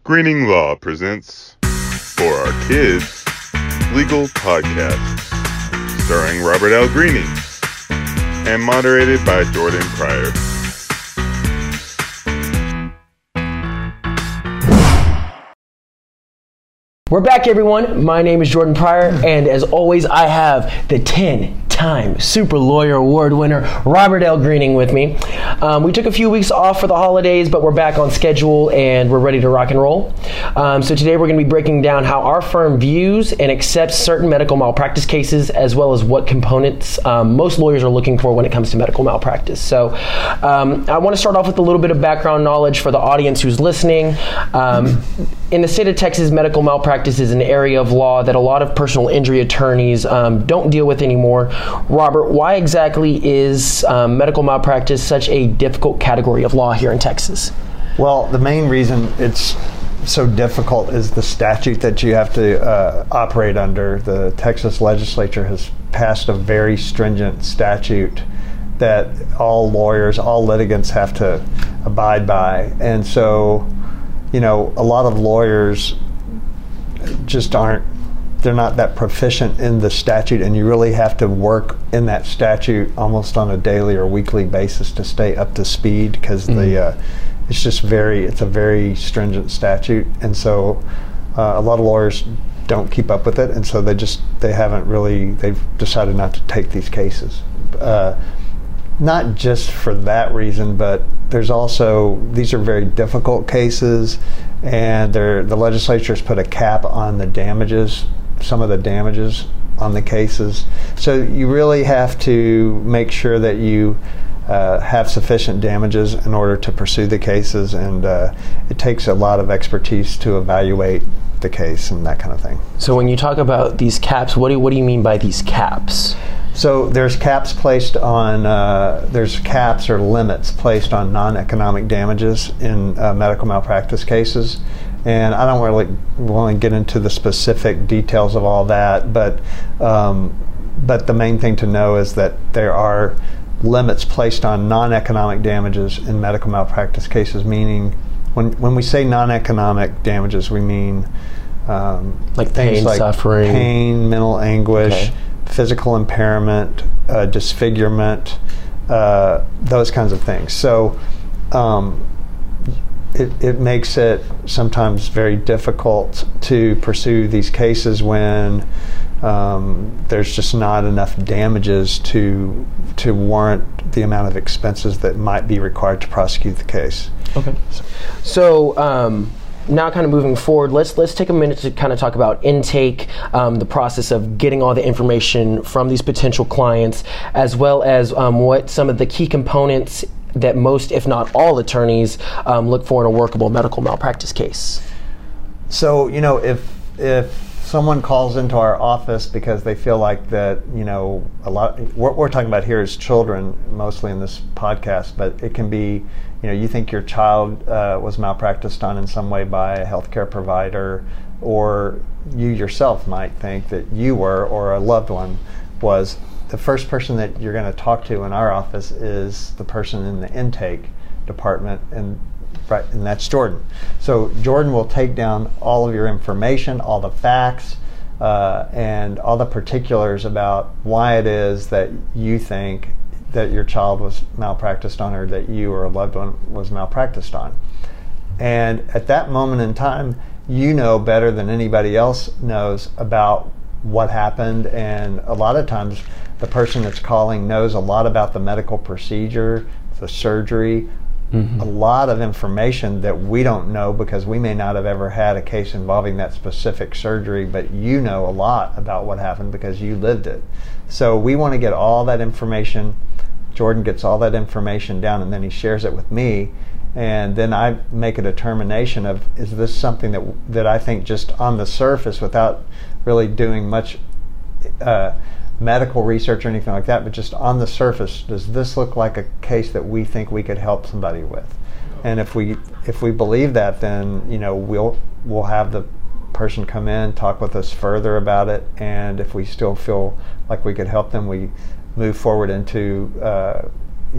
Greening Law presents For Our Kids Legal Podcasts, starring Robert L. Greening and moderated by Jordan Pryor. We're back, everyone. My name is Jordan Pryor, and as always, I have the 10-time Super Lawyer Award winner, Robert L. Greening, with me. We took a few weeks off for the holidays, but we're back on schedule, and we're ready to rock and roll. So today we're going to be breaking down how our firm views and accepts certain medical malpractice cases, as well as what components most lawyers are looking for when it comes to medical malpractice. So I want to start off with a little bit of background knowledge for the audience who's listening. In the state of Texas, medical malpractice is an area of law that a lot of personal injury attorneys don't deal with anymore. Robert, why exactly is medical malpractice such a difficult category of law here in Texas? Well, the main reason it's so difficult is the statute that you have to operate under. The Texas legislature has passed a very stringent statute that all lawyers, all litigants have to abide by. And so, you know, a lot of lawyers just they're not that proficient in the statute, and you really have to work in that statute almost on a daily or weekly basis to stay up to speed, because it's a very stringent statute, and so a lot of lawyers don't keep up with it, and so they've decided not to take these cases. Not just for that reason, but there's also, these are very difficult cases, and the legislature's put a cap on the damages, some of the damages on the cases. So you really have to make sure that you have sufficient damages in order to pursue the cases, and it takes a lot of expertise to evaluate the case and that kind of thing. So when you talk about these caps, what do you mean by these caps? So there's caps placed on, there's caps or limits placed on non-economic damages in medical malpractice cases. And I don't really want to get into the specific details of all that, but the main thing to know is that there are limits placed on non-economic damages in medical malpractice cases, meaning when we say non-economic damages, we mean like pain, like suffering, pain, mental anguish, okay, physical impairment, disfigurement, those kinds of things. So it makes it sometimes very difficult to pursue these cases when there's just not enough damages to warrant the amount of expenses that might be required to prosecute the case. Okay. So now kind of moving forward, let's take a minute to kind of talk about intake, the process of getting all the information from these potential clients, as well as what some of the key components that most, if not all, attorneys look for in a workable medical malpractice case. So, you know, if someone calls into our office because they feel like that, you know, what we're talking about here is children, mostly in this podcast, but it can be, you know, you think your child was malpracticed on in some way by a healthcare provider, or you yourself might think that you were, or a loved one was. The first person that you're going to talk to in our office is the person in the intake department, and that's Jordan. So Jordan will take down all of your information, all the facts, and all the particulars about why it is that you think that your child was malpracticed on, or that you or a loved one was malpracticed on. And at that moment in time, you know better than anybody else knows about what happened, and a lot of times the person that's calling knows a lot about the medical procedure, the surgery, a lot of information that we don't know, because we may not have ever had a case involving that specific surgery, but you know a lot about what happened because you lived it. So we want to get all that information. Jordan gets all that information down, and then he shares it with me, and then I make a determination of, is this something that I think, just on the surface, without really doing much medical research or anything like that, but just on the surface, does this look like a case that we think we could help somebody with? And if we believe that, then, you know, we'll have the person come in, talk with us further about it, and if we still feel like we could help them, we move forward into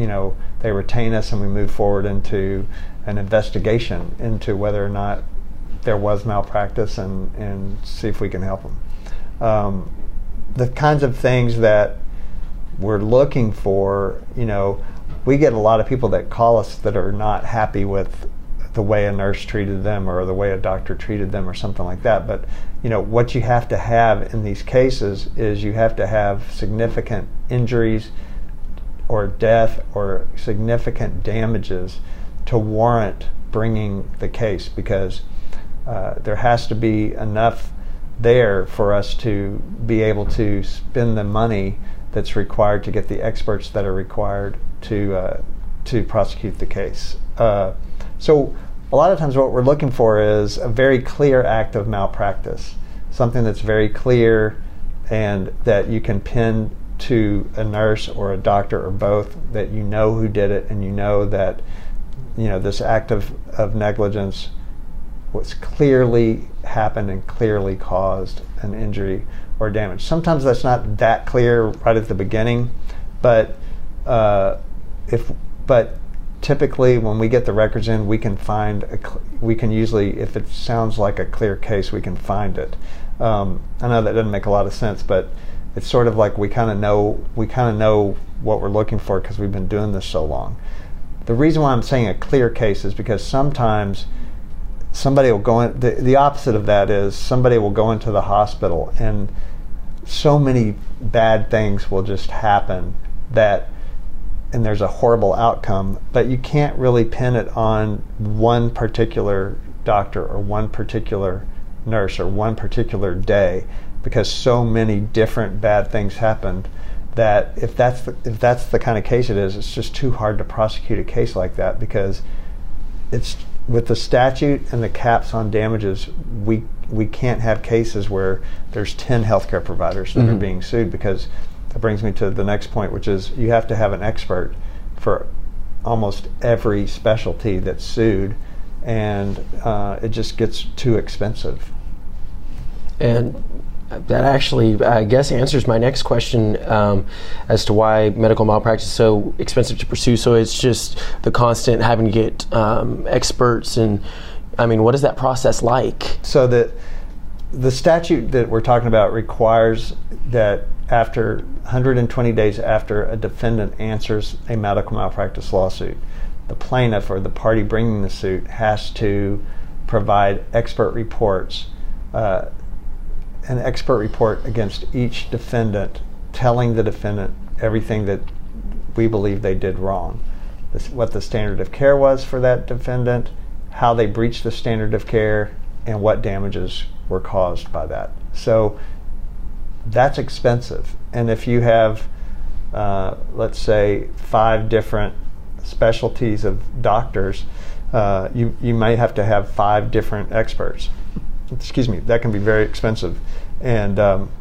they retain us, and we move forward into an investigation into whether or not there was malpractice and see if we can help them. The kinds of things that we're looking for, we get a lot of people that call us that are not happy with the way a nurse treated them or the way a doctor treated them or something like that. But what you have to have in these cases is you have to have significant injuries or death or significant damages to warrant bringing the case, because there has to be enough there for us to be able to spend the money that's required to get the experts that are required to prosecute the case. So a lot of times what we're looking for is a very clear act of malpractice, something that's very clear and that you can pin to a nurse or a doctor or both, that you know who did it and you know that this act of negligence was clearly happened and clearly caused an injury or damage. Sometimes that's not that clear right at the beginning, but typically when we get the records in, we can usually, if it sounds like a clear case, we can find it. I know that doesn't make a lot of sense, but it's sort of like we kind of know what we're looking for because we've been doing this so long. The reason why I'm saying a clear case is because sometimes somebody will go in, the opposite of that is somebody will go into the hospital and so many bad things will just happen and there's a horrible outcome, but you can't really pin it on one particular doctor or one particular nurse or one particular day, because so many different bad things happened that if that's the kind of case it is, it's just too hard to prosecute a case like that, because it's with the statute and the caps on damages, we can't have cases where there's 10 healthcare providers that are being sued, because that brings me to the next point, which is you have to have an expert for almost every specialty that's sued, and it just gets too expensive. And that actually, I guess, answers my next question as to why medical malpractice is so expensive to pursue. So it's just the constant having to get experts, and I mean, what is that process like? So the statute that we're talking about requires that after 120 days after a defendant answers a medical malpractice lawsuit, the plaintiff or the party bringing the suit has to provide expert reports, an expert report against each defendant, telling the defendant everything that we believe they did wrong, what the standard of care was for that defendant, how they breached the standard of care, and what damages were caused by that. So that's expensive. And if you have, let's say, 5 different specialties of doctors, you may have to have 5 different experts. Excuse me, that can be very expensive. And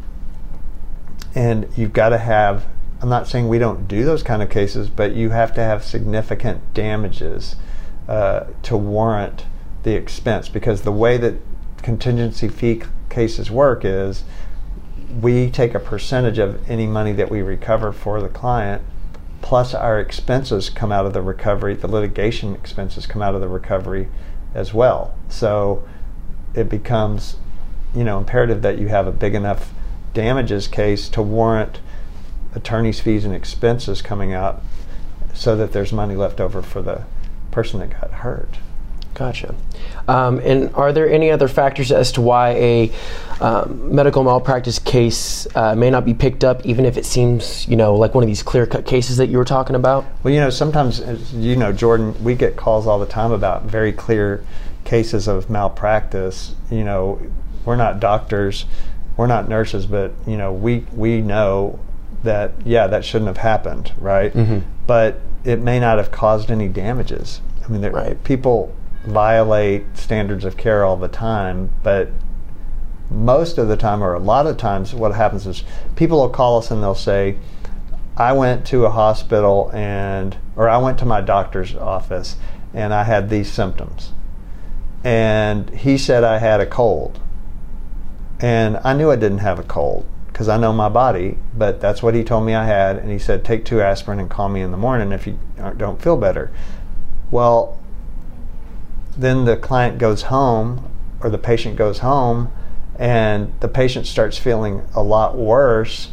you've got to have, I'm not saying we don't do those kind of cases, but you have to have significant damages to warrant the expense, because the way that contingency fee cases work is we take a percentage of any money that we recover for the client, plus our expenses come out of the recovery, the litigation expenses come out of the recovery as well. So it becomes, imperative that you have a big enough damages case to warrant attorney's fees and expenses coming out, so that there's money left over for the person that got hurt. Gotcha. And are there any other factors as to why a medical malpractice case may not be picked up, even if it seems, like one of these clear-cut cases that you were talking about? Well, sometimes, Jordan, we get calls all the time about very clear cases of malpractice. We're not doctors, we're not nurses, but we know that that shouldn't have happened, right? Mm-hmm. But it may not have caused any damages. I mean, right. People violate standards of care all the time, but most of the time, or a lot of times, what happens is people will call us and they'll say, I went to a hospital or I went to my doctor's office and I had these symptoms, and he said I had a cold, and I knew I didn't have a cold because I know my body, but that's what he told me I had, and he said take 2 aspirin and call me in the morning if you don't feel better. Well, then the client goes home, or the patient goes home and the patient starts feeling a lot worse,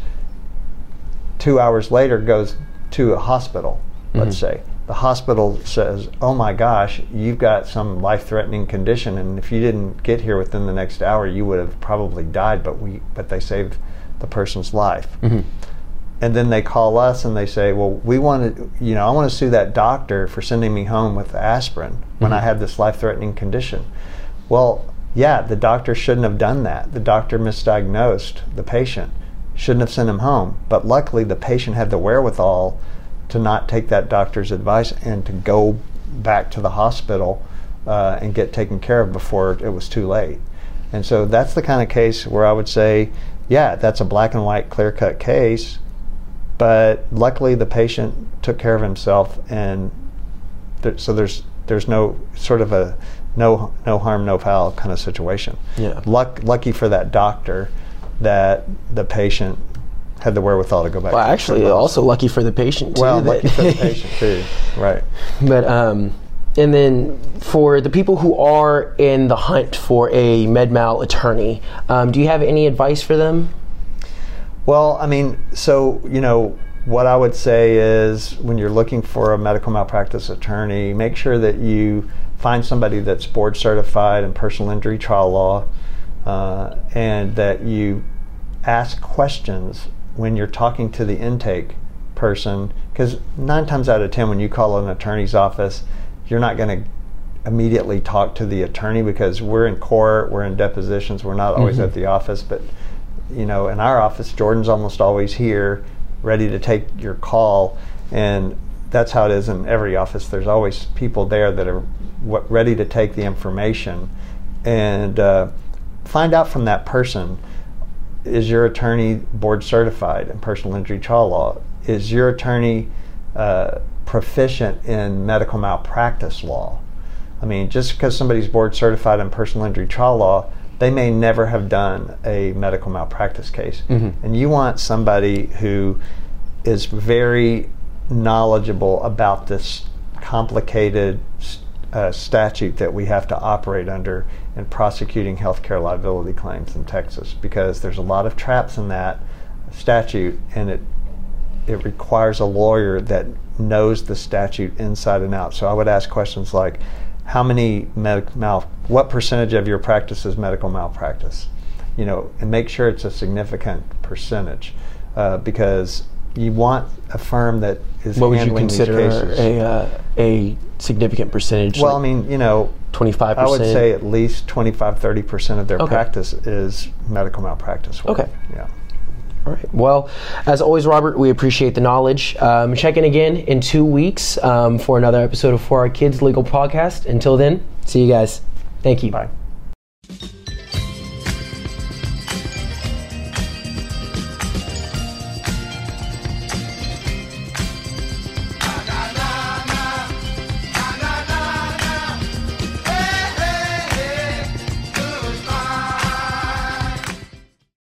2 hours later goes to a hospital, let's say. The hospital says, oh my gosh, you've got some life-threatening condition, and if you didn't get here within the next hour, you would have probably died, but they saved the person's life. And then they call us and they say, well, I want to sue that doctor for sending me home with aspirin when I had this life-threatening condition. Well, yeah, the doctor shouldn't have done that. The doctor misdiagnosed the patient, shouldn't have sent him home. But luckily, the patient had the wherewithal to not take that doctor's advice and to go back to the hospital and get taken care of before it was too late. And so that's the kind of case where I would say, yeah, that's a black and white, clear-cut case, but luckily the patient took care of himself, and so there's no sort of a no harm, no foul kind of situation. Yeah. Lucky for that doctor that the patient had the wherewithal to go back. Well, to actually, also lucky for the patient too. Well, lucky for the patient too, right? But and then for the people who are in the hunt for a med-mal attorney, do you have any advice for them? Well, I mean, so, what I would say is when you're looking for a medical malpractice attorney, make sure that you find somebody that's board certified in personal injury trial law, and that you ask questions when you're talking to the intake person, because 9 times out of 10 when you call an attorney's office, you're not going to immediately talk to the attorney because we're in court, we're in depositions, we're not always at the office. But in our office, Jordan's almost always here, ready to take your call, and that's how it is in every office. There's always people there that are ready to take the information, and find out from that person, is your attorney board certified in personal injury trial law? Is your attorney proficient in medical malpractice law? I mean, just because somebody's board certified in personal injury trial law, they may never have done a medical malpractice case. And you want somebody who is very knowledgeable about this complicated statute that we have to operate under in prosecuting healthcare liability claims in Texas, because there's a lot of traps in that statute, and it requires a lawyer that knows the statute inside and out. So I would ask questions like, what percentage of your practice is medical malpractice? And make sure it's a significant percentage, because you want a firm that is what would you handling consider these cases. a significant percentage? Well, like 25%? I would say at least 25-30% of their practice is medical malpractice work. Okay. Yeah. All right. Well, as always, Robert, we appreciate the knowledge. Check in again in 2 weeks for another episode of For Our Kids Legal Podcast. Until then, see you guys. Thank you. Bye.